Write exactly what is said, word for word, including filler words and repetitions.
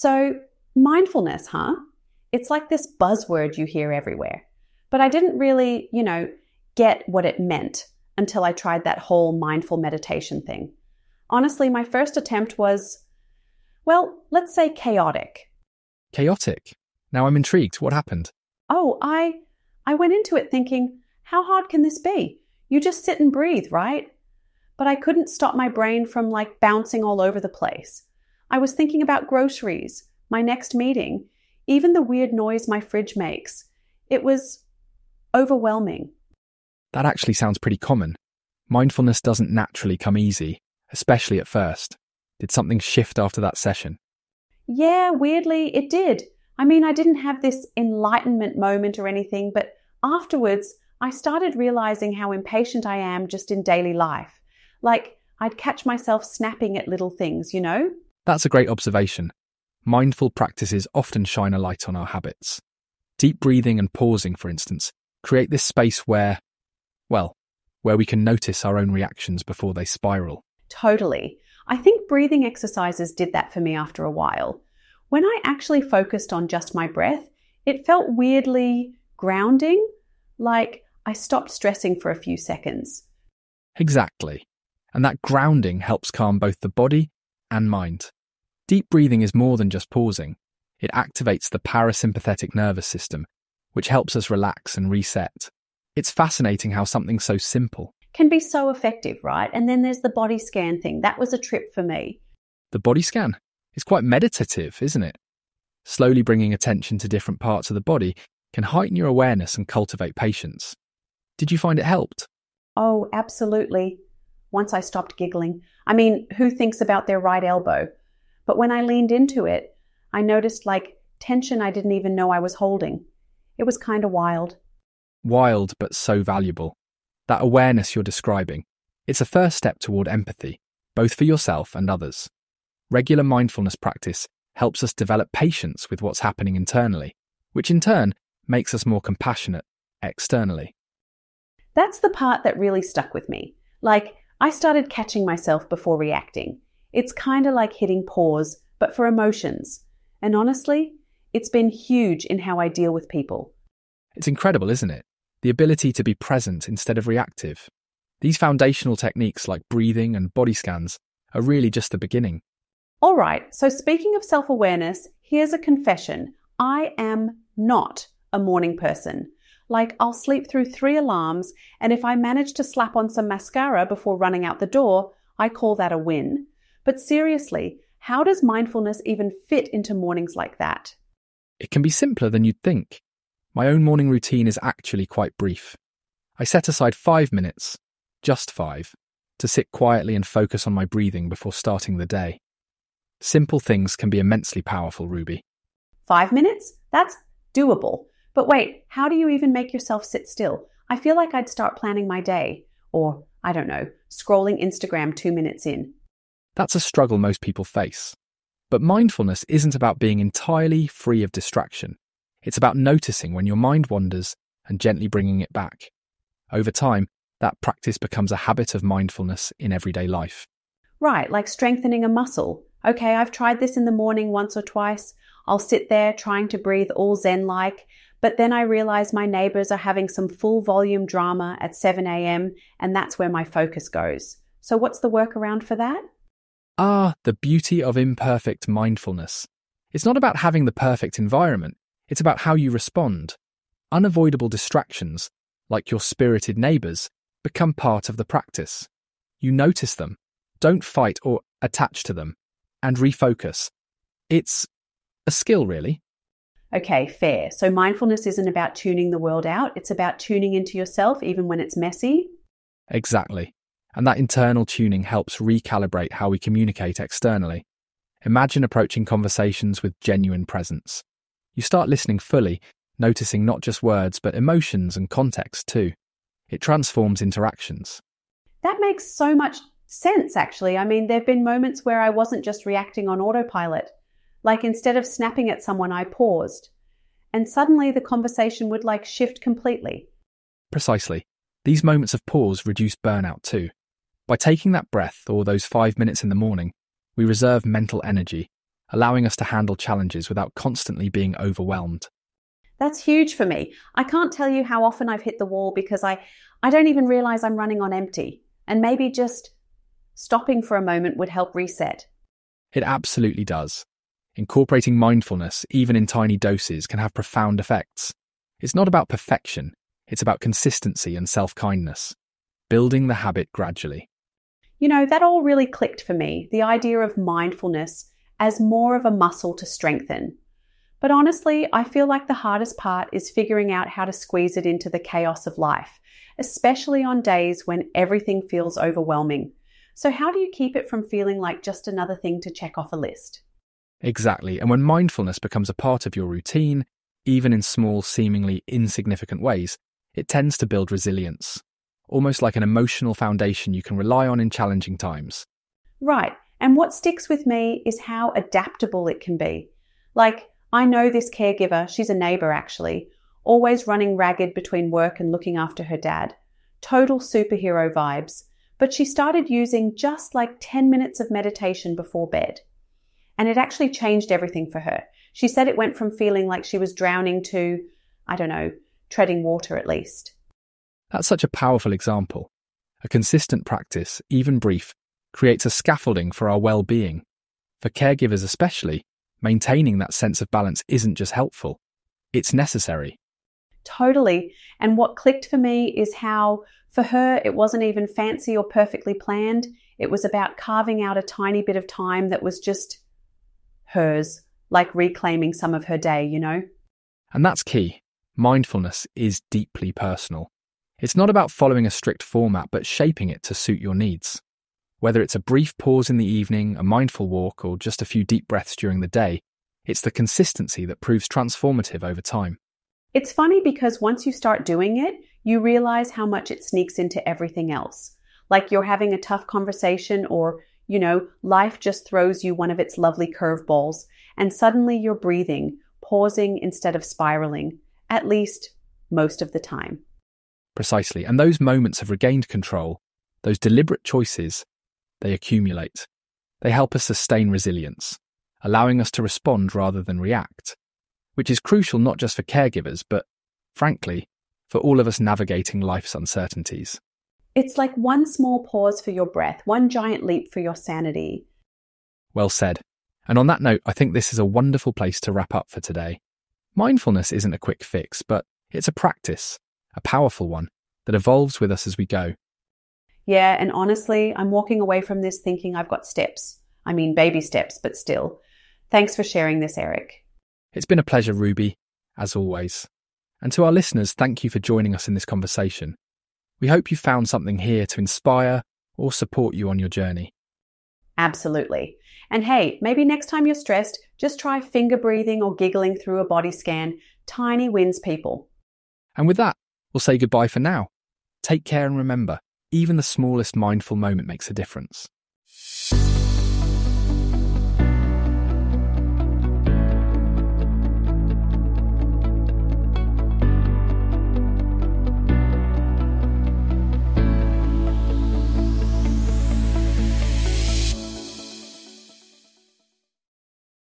So, mindfulness, huh? It's like this buzzword you hear everywhere. But I didn't really, you know, get what it meant until I tried that whole mindful meditation thing. Honestly, my first attempt was, well, let's say chaotic. Chaotic? Now I'm intrigued. What happened? Oh, I I went into it thinking, how hard can this be? You just sit and breathe, right? But I couldn't stop my brain from like bouncing all over the place. I was thinking about groceries, my next meeting, even the weird noise my fridge makes. It was overwhelming. That actually sounds pretty common. Mindfulness doesn't naturally come easy, especially at first. Did something shift after that session? Yeah, weirdly, it did. I mean, I didn't have this enlightenment moment or anything, but afterwards, I started realizing how impatient I am just in daily life. Like, I'd catch myself snapping at little things, you know? That's a great observation. Mindful practices often shine a light on our habits. Deep breathing and pausing, for instance, create this space where, well, where we can notice our own reactions before they spiral. Totally. I think breathing exercises did that for me after a while. When I actually focused on just my breath, it felt weirdly grounding, like I stopped stressing for a few seconds. Exactly. And that grounding helps calm both the body and mind. Deep breathing is more than just pausing. It activates the parasympathetic nervous system, which helps us relax and reset. It's fascinating how something so simple can be so effective, right? And then there's the body scan thing. That was a trip for me. The body scan is quite meditative, isn't it? Slowly bringing attention to different parts of the body can heighten your awareness and cultivate patience. Did you find it helped? Oh, absolutely. Once I stopped giggling. I mean, who thinks about their right elbow? But when I leaned into it, I noticed like tension I didn't even know I was holding. It was kind of wild. Wild, but so valuable. That awareness you're describing, it's a first step toward empathy, both for yourself and others. Regular mindfulness practice helps us develop patience with what's happening internally, which in turn makes us more compassionate externally. That's the part that really stuck with me. Like, I started catching myself before reacting. It's kind of like hitting pause, but for emotions. And honestly, it's been huge in how I deal with people. It's incredible, isn't it? The ability to be present instead of reactive. These foundational techniques like breathing and body scans are really just the beginning. All right, so speaking of self-awareness, here's a confession. I am not a morning person. Like, I'll sleep through three alarms, and if I manage to slap on some mascara before running out the door, I call that a win. But seriously, how does mindfulness even fit into mornings like that? It can be simpler than you'd think. My own morning routine is actually quite brief. I set aside five minutes, just five, to sit quietly and focus on my breathing before starting the day. Simple things can be immensely powerful, Ruby. Five minutes? That's doable. But wait, how do you even make yourself sit still? I feel like I'd start planning my day. Or, I don't know, scrolling Instagram two minutes in. That's a struggle most people face. But mindfulness isn't about being entirely free of distraction. It's about noticing when your mind wanders and gently bringing it back. Over time, that practice becomes a habit of mindfulness in everyday life. Right, like strengthening a muscle. Okay, I've tried this in the morning once or twice. I'll sit there trying to breathe all zen-like, but then I realize my neighbors are having some full volume drama at seven a.m. and that's where my focus goes. So what's the workaround for that? Ah, the beauty of imperfect mindfulness. It's not about having the perfect environment. It's about how you respond. Unavoidable distractions, like your spirited neighbours, become part of the practice. You notice them, don't fight or attach to them, and refocus. It's a skill, really. Okay, fair. So mindfulness isn't about tuning the world out. It's about tuning into yourself, even when it's messy. Exactly. And that internal tuning helps recalibrate how we communicate externally. Imagine approaching conversations with genuine presence. You start listening fully, noticing not just words, but emotions and context too. It transforms interactions. That makes so much sense, actually. I mean, there have been moments where I wasn't just reacting on autopilot. Like, instead of snapping at someone, I paused. And suddenly the conversation would like shift completely. Precisely. These moments of pause reduce burnout too. By taking that breath or those five minutes in the morning, we reserve mental energy, allowing us to handle challenges without constantly being overwhelmed. That's huge for me. I can't tell you how often I've hit the wall because I, I don't even realize I'm running on empty. And maybe just stopping for a moment would help reset. It absolutely does. Incorporating mindfulness, even in tiny doses, can have profound effects. It's not about perfection, it's about consistency and self-kindness, building the habit gradually. You know, that all really clicked for me, the idea of mindfulness as more of a muscle to strengthen. But honestly, I feel like the hardest part is figuring out how to squeeze it into the chaos of life, especially on days when everything feels overwhelming. So how do you keep it from feeling like just another thing to check off a list? Exactly, and when mindfulness becomes a part of your routine, even in small, seemingly insignificant ways, it tends to build resilience, almost like an emotional foundation you can rely on in challenging times. Right, and what sticks with me is how adaptable it can be. Like, I know this caregiver, she's a neighbour actually, always running ragged between work and looking after her dad. Total superhero vibes. But she started using just like ten minutes of meditation before bed. And it actually changed everything for her. She said it went from feeling like she was drowning to, I don't know, treading water at least. That's such a powerful example. A consistent practice, even brief, creates a scaffolding for our well-being. For caregivers especially, maintaining that sense of balance isn't just helpful, it's necessary. Totally. And what clicked for me is how, for her, it wasn't even fancy or perfectly planned. It was about carving out a tiny bit of time that was just hers, like reclaiming some of her day, you know? And that's key. Mindfulness is deeply personal. It's not about following a strict format, but shaping it to suit your needs. Whether it's a brief pause in the evening, a mindful walk, or just a few deep breaths during the day, it's the consistency that proves transformative over time. It's funny because once you start doing it, you realize how much it sneaks into everything else. Like you're having a tough conversation or, you know, life just throws you one of its lovely curveballs and suddenly you're breathing, pausing instead of spiraling, at least most of the time. Precisely. And those moments of regained control, those deliberate choices, they accumulate. They help us sustain resilience, allowing us to respond rather than react, which is crucial not just for caregivers, but, frankly, for all of us navigating life's uncertainties. It's like one small pause for your breath, one giant leap for your sanity. Well said. And on that note, I think this is a wonderful place to wrap up for today. Mindfulness isn't a quick fix, but it's a practice, a powerful one, that evolves with us as we go. Yeah, and honestly, I'm walking away from this thinking I've got steps. I mean, baby steps, but still. Thanks for sharing this, Eric. It's been a pleasure, Ruby, as always. And to our listeners, thank you for joining us in this conversation. We hope you found something here to inspire or support you on your journey. Absolutely. And hey, maybe next time you're stressed, just try finger breathing or giggling through a body scan. Tiny wins, people. And with that, we'll say goodbye for now. Take care and remember, even the smallest mindful moment makes a difference.